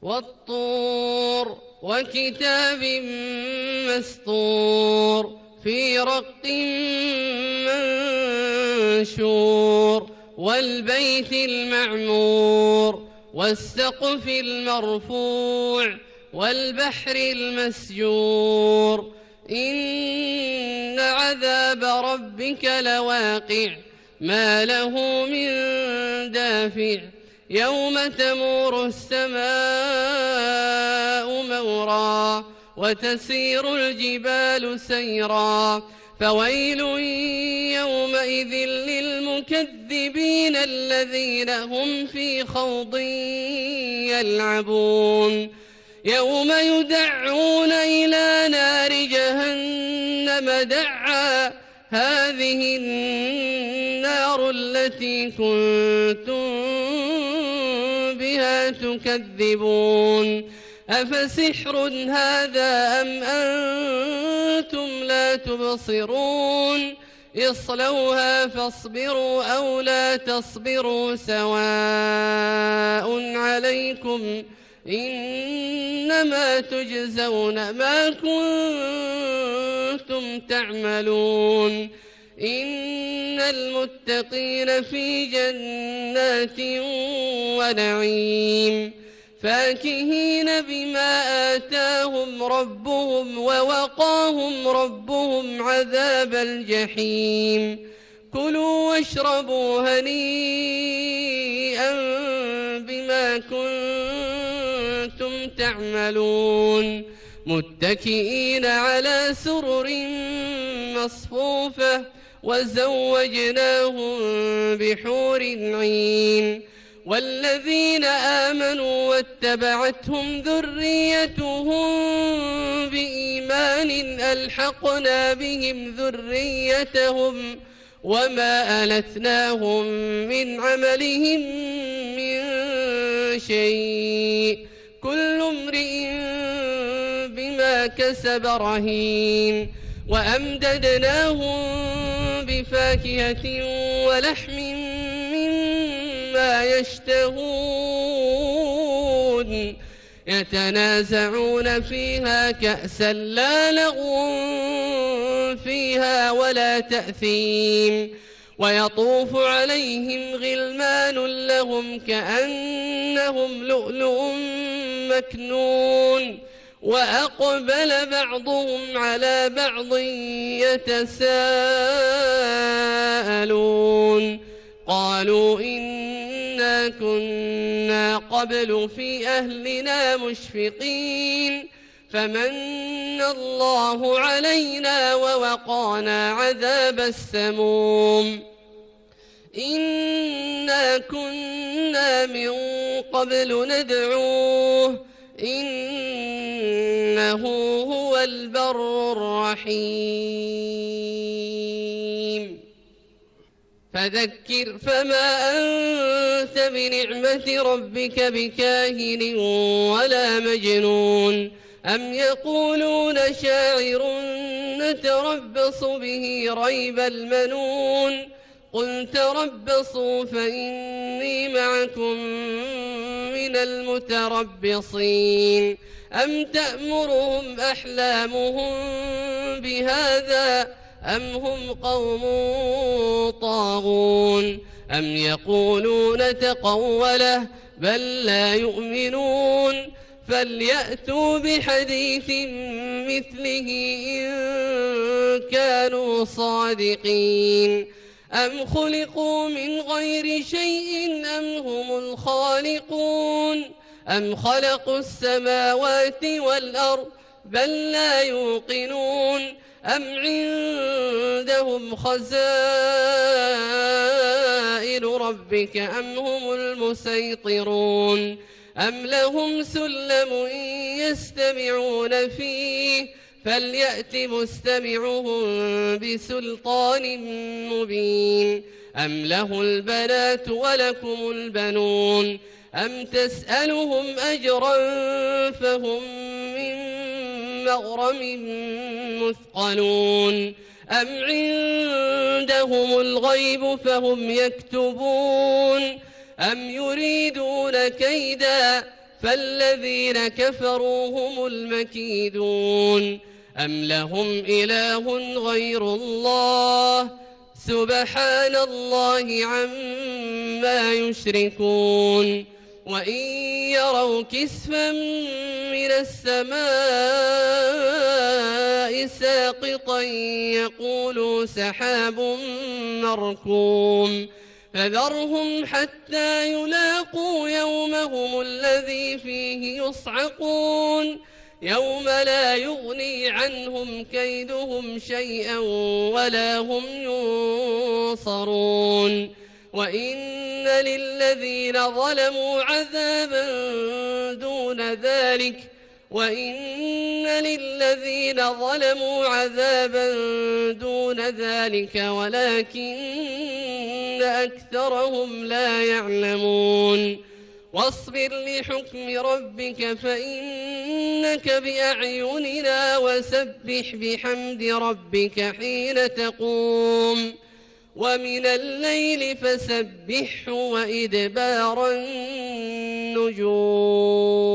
والطور وكتاب مسطور في رق منشور والبيت المعمور والسقف المرفوع والبحر المسجور إن عذاب ربك لواقع ما له من دافع يوم تمور السماء مورا وتسير الجبال سيرا فويل يومئذ للمكذبين الذين هم في خوض يلعبون يوم يدعون إلى نار جهنم دعا هذه النار التي كنتم بها تكذبون أفسحر هذا أم أنتم لا تبصرون اصلوها فاصبروا أو لا تصبروا سواء عليكم إنما تجزون ما كنتم تعملون إن المتقين في جنات ونعيم فاكهين بما آتاهم ربهم ووقاهم ربهم عذاب الجحيم كلوا واشربوا هنيئا بما كنتم تعملون متكئين على سرر مصفوفة وزوجناهم بحور عين والذين آمنوا واتبعتهم ذريتهم بإيمان ألحقنا بهم ذريتهم وما ألتناهم من عملهم من شيء كل امرئ بما كسب رهين وأمددناهم بفاكهة ولحم مما يشتهون يتنازعون فيها كأسا لا لغو فيها ولا تأثيم ويطوف عليهم غلمان لهم كأنهم لؤلؤ مكنون وأقبل بعضهم على بعض يتساءلون قالوا إنا كنا قبل في أهلنا مشفقين فمن الله علينا ووقانا عذاب السموم إنا كنا من قبل ندعوه إنه هو البر الرحيم فذكر فما أنت بنعمة ربك بكاهن ولا مجنون أم يقولون شاعر نتربص به ريب المنون قل تربصوا فإني معكم من المتربصين أم تأمرهم أحلامهم بهذا أم هم قوم طاغون أم يقولون تقوله بل لا يؤمنون فليأتوا بحديث مثله إن كانوا صادقين أم خلقوا من غير شيء أم هم الخالقون أم خلقوا السماوات والأرض بل لا يوقنون أم عندهم خزائن ربك أم هم المسيطرون أم لهم سلم يستمعون فيه فليأت مستمعهم بسلطان مبين أم له البنات ولكم البنون أم تسألهم أجرا فهم من مغرم مثقلون أم عندهم الغيب فهم يكتبون أم يريدون كيدا فالذين كفروا هم المكيدون أم لهم إله غير الله سبحان الله عما يشركون وإن يروا كسفا من السماء ساقطا يقولوا سحاب مركوم فذرهم حتى يلاقوا يومهم الذي فيه يصعقون يوم لا يغني عنهم كيدهم شيئا ولا هم ينصرون وإن للذين ظلموا عذابا دون ذلك ولكن أكثرهم لا يعلمون واصبر لحكم ربك فإنك بأعيننا وسبح بحمد ربك حين تقوم ومن الليل فسبحه وإدبار النجوم